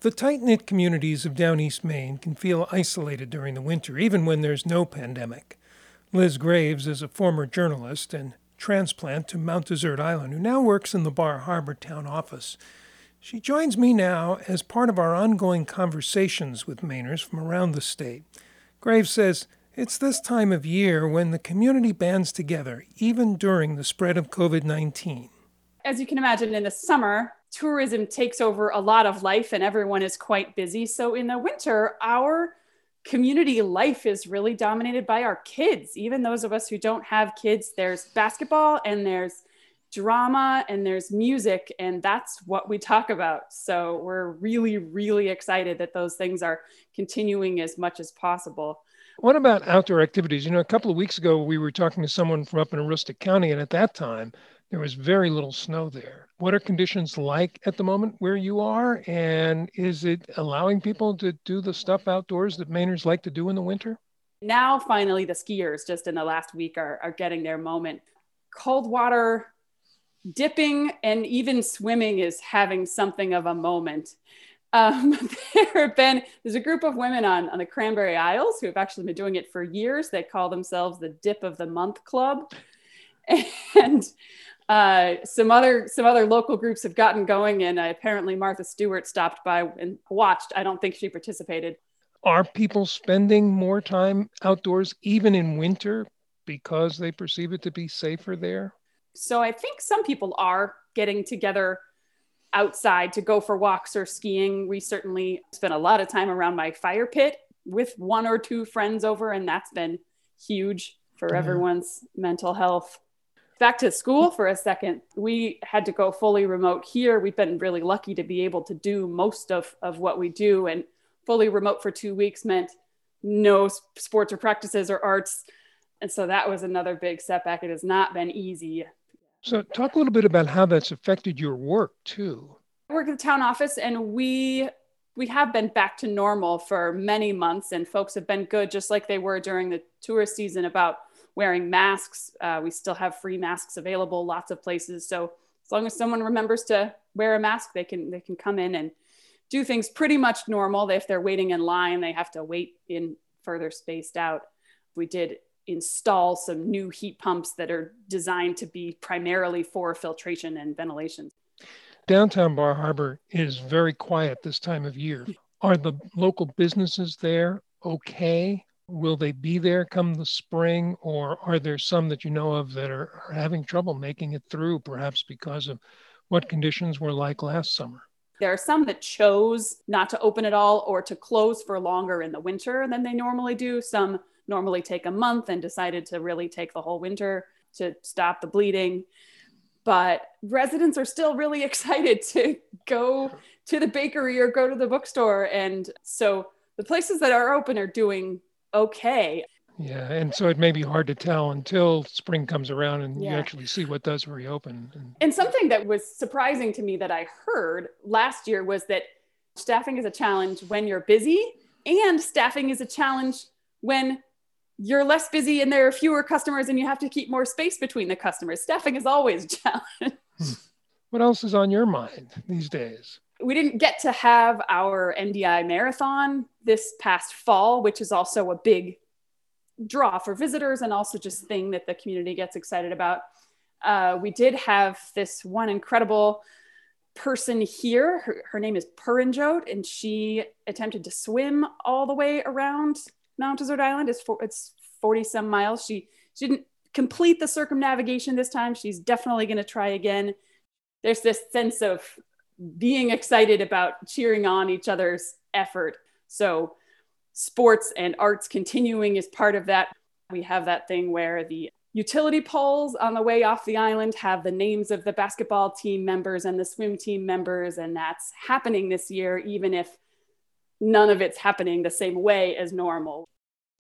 The tight-knit communities of down East Maine can feel isolated during the winter, even when there's no pandemic. Liz Graves is a former journalist and transplant to Mount Desert Island who now works in the Bar Harbor town office. She joins me now as part of our ongoing conversations with Mainers from around the state. Graves says it's this time of year when the community bands together, even during the spread of COVID-19. As you can imagine, in the summer, tourism takes over a lot of life and everyone is quite busy. So in the winter, our community life is really dominated by our kids. Even those of us who don't have kids, there's basketball and there's drama and there's music, and that's what we talk about. So we're really, really excited that those things are continuing as much as possible. What about outdoor activities? A couple of weeks ago, we were talking to someone from up in Aroostook County, and at that time, there was very little snow there. What are conditions like at the moment where you are? And is it allowing people to do the stuff outdoors that Mainers like to do in the winter? Now, finally, the skiers just in the last week are getting their moment. Cold water, dipping, and even swimming is having something of a moment. There's a group of women on the Cranberry Isles who have actually been doing it for years. They call themselves the Dip of the Month Club. And some other local groups have gotten going, and apparently Martha Stewart stopped by and watched. I don't think she participated. Are people spending more time outdoors, even in winter, because they perceive it to be safer there? So I think some people are getting together outside to go for walks or skiing. We certainly spent a lot of time around my fire pit with one or two friends over, and that's been huge for everyone's mental health. Back to school for a second. We had to go fully remote here. We've been really lucky to be able to do most of what we do, and fully remote for 2 weeks meant no sports or practices or arts. And so that was another big setback. It has not been easy. So talk a little bit about how that's affected your work too. I work at the town office, and we have been back to normal for many months, and folks have been good, just like they were during the tourist season, about wearing masks. We still have free masks available, lots of places. So as long as someone remembers to wear a mask, they can come in and do things pretty much normal. If they're waiting in line, they have to wait in further spaced out. We did install some new heat pumps that are designed to be primarily for filtration and ventilation. Downtown Bar Harbor is very quiet this time of year. Are the local businesses there okay? Will they be there come the spring, or are there some that you know of that are having trouble making it through, perhaps because of what conditions were like last summer? There are some that chose not to open at all or to close for longer in the winter than they normally do. Some normally take a month and decided to really take the whole winter to stop the bleeding. But residents are still really excited to go to the bakery or go to the bookstore. And so the places that are open are doing okay. Yeah, and so it may be hard to tell until spring comes around and you actually see what does reopen. And something that was surprising to me that I heard last year was that staffing is a challenge when you're busy, and staffing is a challenge when you're less busy and there are fewer customers and you have to keep more space between the customers. Staffing is always a challenge. What else is on your mind these days? We didn't get to have our NDI marathon this past fall, which is also a big draw for visitors and also just thing that the community gets excited about. We did have this one incredible person here. Her name is Purinjot, and she attempted to swim all the way around Mount Desert Island. It's 40 some miles. She didn't complete the circumnavigation this time. She's definitely going to try again. There's this sense of being excited about cheering on each other's effort. So sports and arts continuing is part of that. We have that thing where the utility poles on the way off the island have the names of the basketball team members and the swim team members, and that's happening this year, even if none of it's happening the same way as normal.